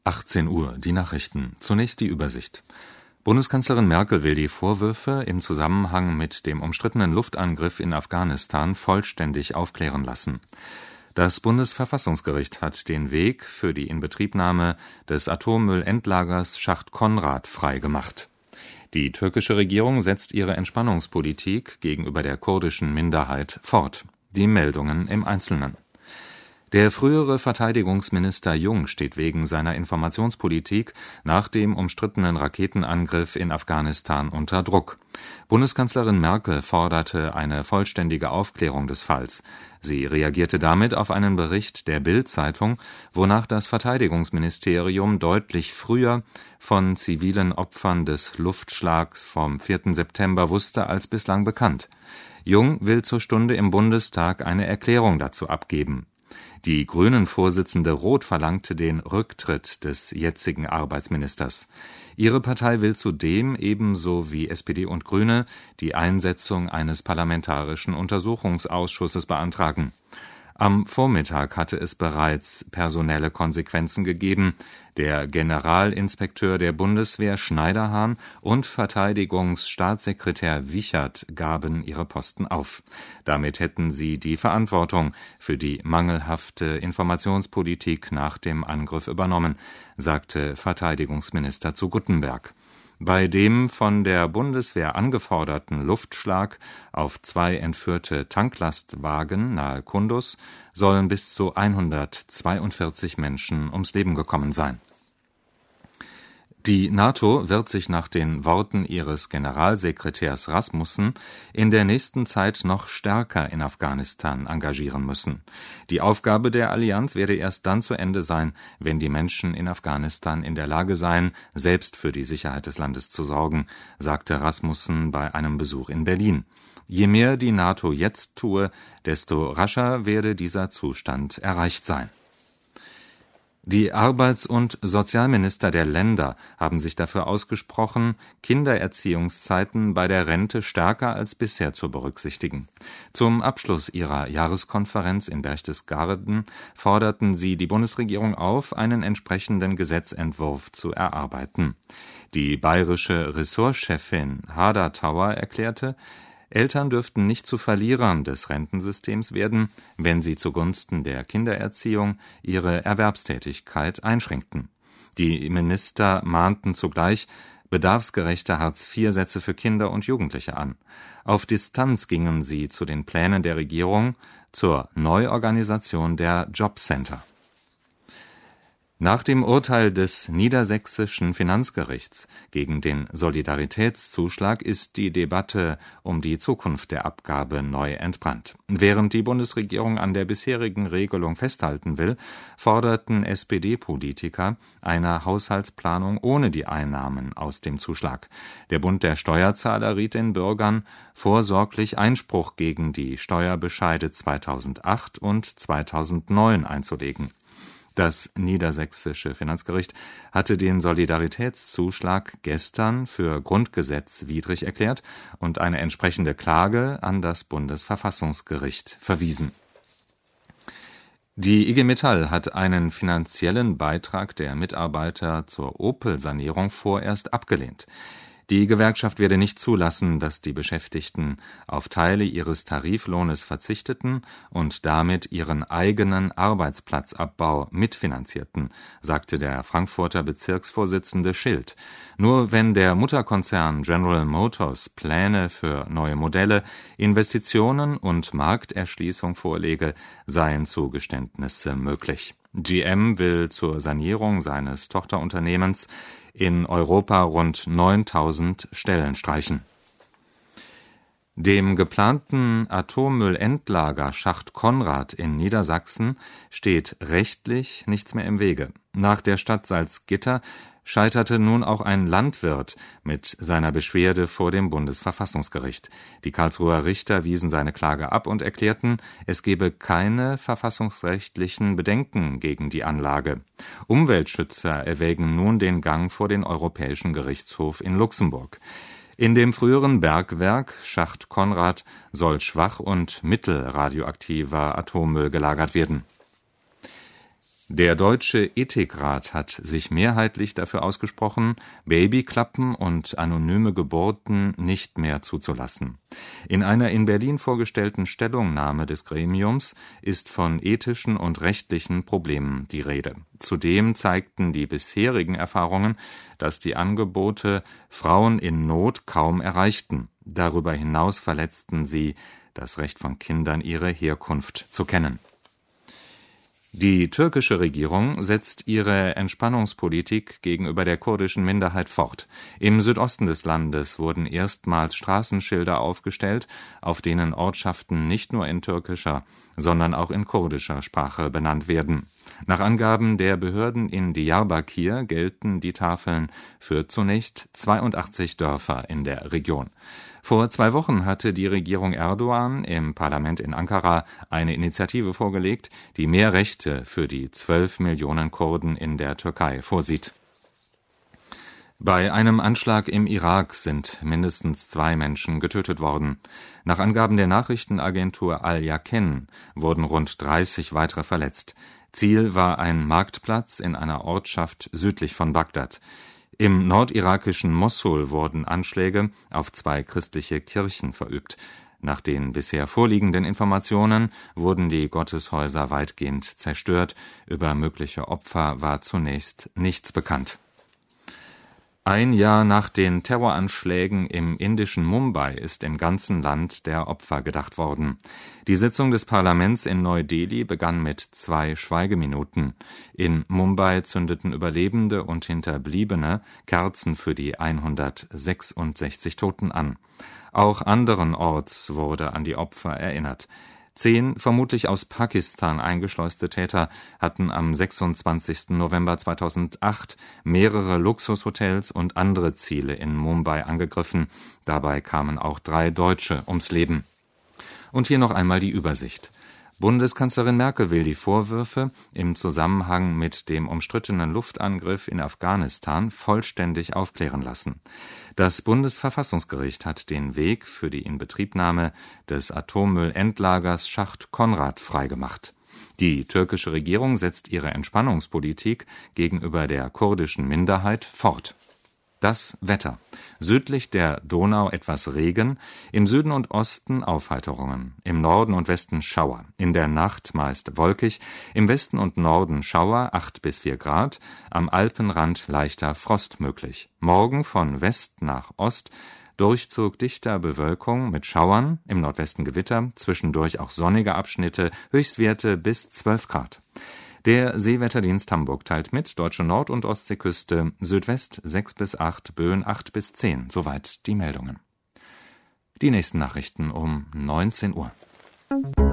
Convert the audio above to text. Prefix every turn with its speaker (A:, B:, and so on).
A: 18 Uhr, die Nachrichten. Zunächst die Übersicht. Bundeskanzlerin Merkel will die Vorwürfe im Zusammenhang mit dem umstrittenen Luftangriff in Afghanistan vollständig aufklären lassen. Das Bundesverfassungsgericht hat den Weg für die Inbetriebnahme des Atommüllendlagers Schacht Konrad freigemacht. Die türkische Regierung setzt ihre Entspannungspolitik gegenüber der kurdischen Minderheit fort. Die Meldungen im Einzelnen. Der frühere Verteidigungsminister Jung steht wegen seiner Informationspolitik nach dem umstrittenen Raketenangriff in Afghanistan unter Druck. Bundeskanzlerin Merkel forderte eine vollständige Aufklärung des Falls. Sie reagierte damit auf einen Bericht der Bild-Zeitung, wonach das Verteidigungsministerium deutlich früher von zivilen Opfern des Luftschlags vom 4. September wusste als bislang bekannt. Jung will zur Stunde im Bundestag eine Erklärung dazu abgeben. Die Grünen-Vorsitzende Roth verlangte den Rücktritt des jetzigen Arbeitsministers. Ihre Partei will zudem, ebenso wie SPD und Grüne, die Einsetzung eines parlamentarischen Untersuchungsausschusses beantragen. Am Vormittag hatte es bereits personelle Konsequenzen gegeben. Der Generalinspekteur der Bundeswehr Schneiderhahn und Verteidigungsstaatssekretär Wichert gaben ihre Posten auf. Damit hätten sie die Verantwortung für die mangelhafte Informationspolitik nach dem Angriff übernommen, sagte Verteidigungsminister zu Guttenberg. Bei dem von der Bundeswehr angeforderten Luftschlag auf 2 entführte Tanklastwagen nahe Kundus sollen bis zu 142 Menschen ums Leben gekommen sein. Die NATO wird sich nach den Worten ihres Generalsekretärs Rasmussen in der nächsten Zeit noch stärker in Afghanistan engagieren müssen. Die Aufgabe der Allianz werde erst dann zu Ende sein, wenn die Menschen in Afghanistan in der Lage seien, selbst für die Sicherheit des Landes zu sorgen, sagte Rasmussen bei einem Besuch in Berlin. Je mehr die NATO jetzt tue, desto rascher werde dieser Zustand erreicht sein. Die Arbeits- und Sozialminister der Länder haben sich dafür ausgesprochen, Kindererziehungszeiten bei der Rente stärker als bisher zu berücksichtigen. Zum Abschluss ihrer Jahreskonferenz in Berchtesgaden forderten sie die Bundesregierung auf, einen entsprechenden Gesetzentwurf zu erarbeiten. Die bayerische Ressortchefin Hada Tauer erklärte, Eltern dürften nicht zu Verlierern des Rentensystems werden, wenn sie zugunsten der Kindererziehung ihre Erwerbstätigkeit einschränkten. Die Minister mahnten zugleich bedarfsgerechte Hartz-IV-Sätze für Kinder und Jugendliche an. Auf Distanz gingen sie zu den Plänen der Regierung zur Neuorganisation der Jobcenter. Nach dem Urteil des Niedersächsischen Finanzgerichts gegen den Solidaritätszuschlag ist die Debatte um die Zukunft der Abgabe neu entbrannt. Während die Bundesregierung an der bisherigen Regelung festhalten will, forderten SPD-Politiker eine Haushaltsplanung ohne die Einnahmen aus dem Zuschlag. Der Bund der Steuerzahler riet den Bürgern, vorsorglich Einspruch gegen die Steuerbescheide 2008 und 2009 einzulegen. Das Niedersächsische Finanzgericht hatte den Solidaritätszuschlag gestern für grundgesetzwidrig erklärt und eine entsprechende Klage an das Bundesverfassungsgericht verwiesen. Die IG Metall hat einen finanziellen Beitrag der Mitarbeiter zur Opel-Sanierung vorerst abgelehnt. Die Gewerkschaft werde nicht zulassen, dass die Beschäftigten auf Teile ihres Tariflohnes verzichteten und damit ihren eigenen Arbeitsplatzabbau mitfinanzierten, sagte der Frankfurter Bezirksvorsitzende Schild. Nur wenn der Mutterkonzern General Motors Pläne für neue Modelle, Investitionen und Markterschließung vorlege, seien Zugeständnisse möglich. GM will zur Sanierung seines Tochterunternehmens in Europa rund 9.000 Stellen streichen. Dem geplanten Atommüllendlager Schacht Konrad in Niedersachsen steht rechtlich nichts mehr im Wege. Nach der Stadt Salzgitter scheiterte nun auch ein Landwirt mit seiner Beschwerde vor dem Bundesverfassungsgericht. Die Karlsruher Richter wiesen seine Klage ab und erklärten, es gebe keine verfassungsrechtlichen Bedenken gegen die Anlage. Umweltschützer erwägen nun den Gang vor den Europäischen Gerichtshof in Luxemburg. In dem früheren Bergwerk Schacht Konrad soll schwach- und mittelradioaktiver Atommüll gelagert werden. Der Deutsche Ethikrat hat sich mehrheitlich dafür ausgesprochen, Babyklappen und anonyme Geburten nicht mehr zuzulassen. In einer in Berlin vorgestellten Stellungnahme des Gremiums ist von ethischen und rechtlichen Problemen die Rede. Zudem zeigten die bisherigen Erfahrungen, dass die Angebote Frauen in Not kaum erreichten. Darüber hinaus verletzten sie das Recht von Kindern, ihre Herkunft zu kennen. Die türkische Regierung setzt ihre Entspannungspolitik gegenüber der kurdischen Minderheit fort. Im Südosten des Landes wurden erstmals Straßenschilder aufgestellt, auf denen Ortschaften nicht nur in türkischer, sondern auch in kurdischer Sprache benannt werden. Nach Angaben der Behörden in Diyarbakir gelten die Tafeln für zunächst 82 Dörfer in der Region. Vor 2 Wochen hatte die Regierung Erdogan im Parlament in Ankara eine Initiative vorgelegt, die mehr Rechte für die 12 Millionen Kurden in der Türkei vorsieht. Bei einem Anschlag im Irak sind mindestens 2 Menschen getötet worden. Nach Angaben der Nachrichtenagentur Al-Yaqin wurden rund 30 weitere verletzt. Ziel war ein Marktplatz in einer Ortschaft südlich von Bagdad. Im nordirakischen Mossul wurden Anschläge auf 2 christliche Kirchen verübt. Nach den bisher vorliegenden Informationen wurden die Gotteshäuser weitgehend zerstört. Über mögliche Opfer war zunächst nichts bekannt. Ein Jahr nach den Terroranschlägen im indischen Mumbai ist im ganzen Land der Opfer gedacht worden. Die Sitzung des Parlaments in Neu-Delhi begann mit 2 Schweigeminuten. In Mumbai zündeten Überlebende und Hinterbliebene Kerzen für die 166 Toten an. Auch anderenorts wurde an die Opfer erinnert. 10 vermutlich aus Pakistan eingeschleuste Täter hatten am 26. November 2008 mehrere Luxushotels und andere Ziele in Mumbai angegriffen. Dabei kamen auch 3 Deutsche ums Leben. Und hier noch einmal die Übersicht. Bundeskanzlerin Merkel will die Vorwürfe im Zusammenhang mit dem umstrittenen Luftangriff in Afghanistan vollständig aufklären lassen. Das Bundesverfassungsgericht hat den Weg für die Inbetriebnahme des Atommüllendlagers Schacht Konrad freigemacht. Die türkische Regierung setzt ihre Entspannungspolitik gegenüber der kurdischen Minderheit fort. Das Wetter. Südlich der Donau etwas Regen, im Süden und Osten Aufheiterungen, im Norden und Westen Schauer, in der Nacht meist wolkig, im Westen und Norden Schauer 8 bis 4 Grad, am Alpenrand leichter Frost möglich. Morgen von West nach Ost Durchzug dichter Bewölkung mit Schauern, im Nordwesten Gewitter, zwischendurch auch sonnige Abschnitte, Höchstwerte bis 12 Grad. Der Seewetterdienst Hamburg teilt mit, deutsche Nord- und Ostseeküste, Südwest 6 bis 8, Böen 8 bis 10. Soweit die Meldungen. Die nächsten Nachrichten um 19 Uhr.